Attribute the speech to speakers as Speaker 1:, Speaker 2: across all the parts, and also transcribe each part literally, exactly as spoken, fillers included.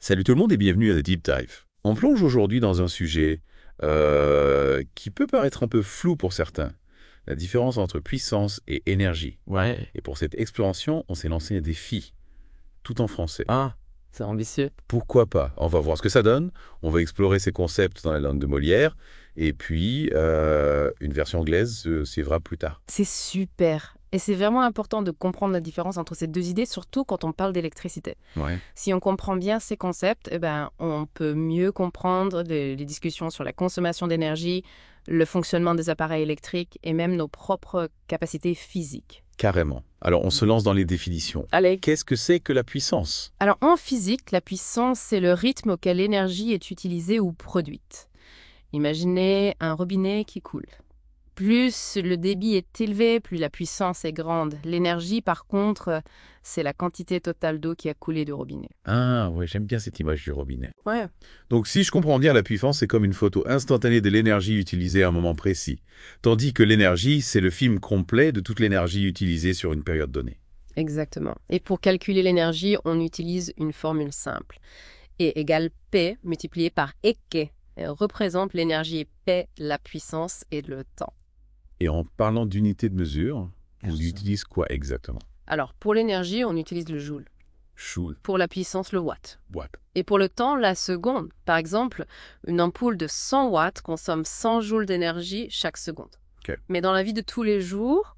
Speaker 1: Salut tout le monde et bienvenue à The Deep Dive. On plonge aujourd'hui dans un sujet euh, qui peut paraître un peu flou pour certains, la différence entre puissance et énergie.
Speaker 2: Ouais.
Speaker 1: Et pour cette exploration, on s'est lancé un défi, tout en français.
Speaker 2: Ah, c'est ambitieux.
Speaker 1: Pourquoi pas? On va voir ce que ça donne, on va explorer ces concepts dans la langue de Molière, et puis euh, une version anglaise euh, suivra plus tard.
Speaker 3: C'est super. Et c'est vraiment important de comprendre la différence entre ces deux idées, surtout quand on parle d'électricité.
Speaker 1: Ouais.
Speaker 3: Si on comprend bien ces concepts, eh ben, on peut mieux comprendre les, les discussions sur la consommation d'énergie, le fonctionnement des appareils électriques et même nos propres capacités physiques.
Speaker 1: Carrément. Alors on se lance dans les définitions.
Speaker 3: Allez.
Speaker 1: Qu'est-ce que c'est que la puissance?
Speaker 3: Alors en physique, la puissance, c'est le rythme auquel l'énergie est utilisée ou produite. Imaginez un robinet qui coule. Plus le débit est élevé, plus la puissance est grande. L'énergie, par contre, c'est la quantité totale d'eau qui a coulé du robinet.
Speaker 1: Ah ouais, j'aime bien cette image du robinet.
Speaker 3: Ouais.
Speaker 1: Donc si je comprends bien, la puissance, c'est comme une photo instantanée de l'énergie utilisée à un moment précis. Tandis que l'énergie, c'est le film complet de toute l'énergie utilisée sur une période donnée.
Speaker 3: Exactement. Et pour calculer l'énergie, on utilise une formule simple. E égale P multiplié par E Q. Elle représente l'énergie et P, la puissance et le temps.
Speaker 1: Et en parlant d'unité de mesure, on utilise quoi exactement?
Speaker 3: Alors, pour l'énergie, on utilise le joule.
Speaker 1: Joule,
Speaker 3: Pour la puissance, le watt.
Speaker 1: watt.
Speaker 3: Et pour le temps, la seconde. Par exemple, une ampoule de cent watts consomme cent joules d'énergie chaque seconde.
Speaker 1: Ok.
Speaker 3: Mais dans la vie de tous les jours,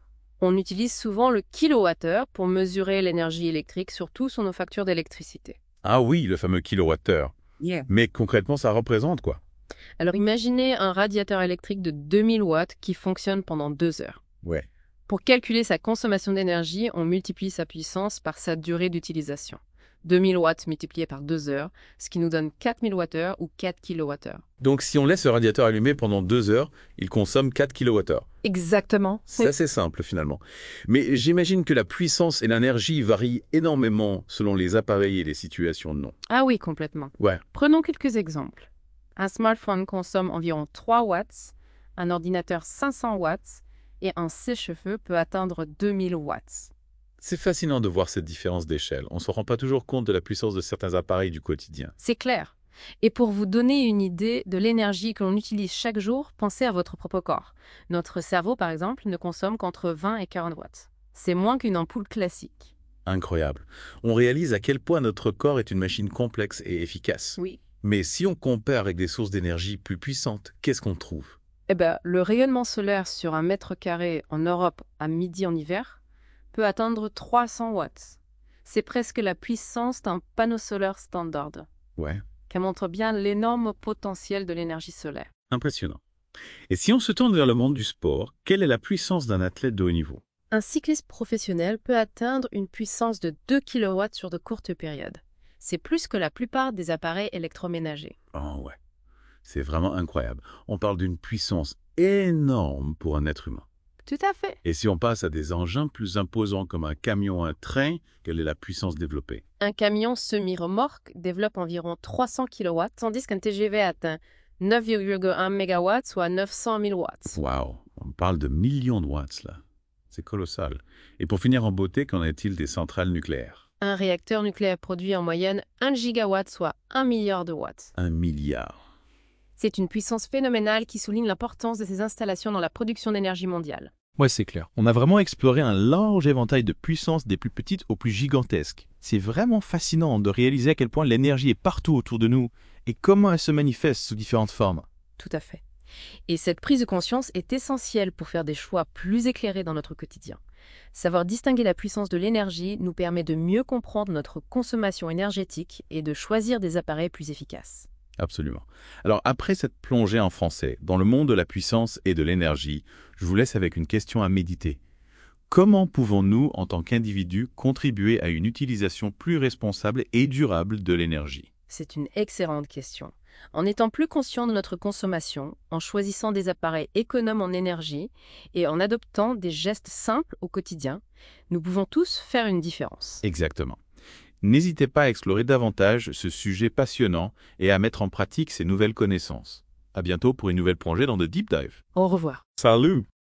Speaker 3: on utilise souvent le kilowattheure pour mesurer l'énergie électrique, surtout sur nos factures d'électricité.
Speaker 1: Ah oui, le fameux kilowattheure.
Speaker 3: Yeah.
Speaker 1: Mais concrètement, ça représente quoi?
Speaker 3: Alors imaginez un radiateur électrique de deux mille watts qui fonctionne pendant deux heures.
Speaker 1: Ouais.
Speaker 3: Pour calculer sa consommation d'énergie, on multiplie sa puissance par sa durée d'utilisation. deux mille watts multiplié par deux heures, ce qui nous donne quatre mille wattheures ou quatre kilowattheures.
Speaker 1: Donc si on laisse le radiateur allumé pendant deux heures, il consomme quatre kilowattheures.
Speaker 3: Exactement.
Speaker 1: C'est assez simple finalement. Mais j'imagine que la puissance et l'énergie varient énormément selon les appareils et les situations, non?
Speaker 3: Ah oui, complètement.
Speaker 1: Ouais.
Speaker 3: Prenons quelques exemples. Un smartphone consomme environ trois watts, un ordinateur cinq cents watts et un sèche-cheveux peut atteindre deux mille watts.
Speaker 1: C'est fascinant de voir cette différence d'échelle. On ne se rend pas toujours compte de la puissance de certains appareils du quotidien.
Speaker 3: C'est clair. Et pour vous donner une idée de l'énergie que l'on utilise chaque jour, pensez à votre propre corps. Notre cerveau, par exemple, ne consomme qu'entre vingt et quarante watts. C'est moins qu'une ampoule classique.
Speaker 1: Incroyable. On réalise à quel point notre corps est une machine complexe et efficace.
Speaker 3: Oui.
Speaker 1: Mais si on compare avec des sources d'énergie plus puissantes, qu'est-ce qu'on trouve?
Speaker 3: Eh bien, le rayonnement solaire sur un mètre carré en Europe à midi en hiver peut atteindre trois cents watts. C'est presque la puissance d'un panneau solaire standard,
Speaker 1: Ouais,
Speaker 3: qui montre bien l'énorme potentiel de l'énergie solaire.
Speaker 1: impressionnant. Et si on se tourne vers le monde du sport, quelle est la puissance d'un athlète de haut niveau?
Speaker 3: Un cycliste professionnel peut atteindre une puissance de deux kilowatts sur de courtes périodes. C'est plus que la plupart des appareils électroménagers.
Speaker 1: Oh ouais, c'est vraiment incroyable. On parle d'une puissance énorme pour un être humain.
Speaker 3: Tout à fait.
Speaker 1: Et si on passe à des engins plus imposants comme un camion, un train, quelle est la puissance développée?
Speaker 3: Un camion semi-remorque développe environ trois cents kilowatts, tandis qu'un T G V atteint neuf virgule un mégawatts, soit neuf cent mille watts.
Speaker 1: Waouh, on parle de millions de watts là. C'est colossal. Et pour finir en beauté, qu'en est-il des centrales nucléaires?
Speaker 3: Un réacteur nucléaire produit en moyenne un gigawatt, soit un milliard de watts.
Speaker 1: Un milliard.
Speaker 3: C'est une puissance phénoménale qui souligne l'importance de ces installations dans la production d'énergie mondiale.
Speaker 2: Ouais, c'est clair. On a vraiment exploré un large éventail de puissances des plus petites aux plus gigantesques. C'est vraiment fascinant de réaliser à quel point l'énergie est partout autour de nous et comment elle se manifeste sous différentes formes.
Speaker 3: Tout à fait. Et cette prise de conscience est essentielle pour faire des choix plus éclairés dans notre quotidien. Savoir distinguer la puissance de l'énergie nous permet de mieux comprendre notre consommation énergétique et de choisir des appareils plus efficaces.
Speaker 1: Absolument. Alors après cette plongée en français dans le monde de la puissance et de l'énergie, je vous laisse avec une question à méditer. Comment pouvons-nous, en tant qu'individus, contribuer à une utilisation plus responsable et durable de l'énergie?
Speaker 3: C'est une excellente question. En étant plus conscient de notre consommation, en choisissant des appareils économes en énergie et en adoptant des gestes simples au quotidien, nous pouvons tous faire une différence.
Speaker 1: Exactement. N'hésitez pas à explorer davantage ce sujet passionnant et à mettre en pratique ces nouvelles connaissances. À bientôt pour une nouvelle plongée dans The Deep Dive.
Speaker 3: Au revoir.
Speaker 1: Salut!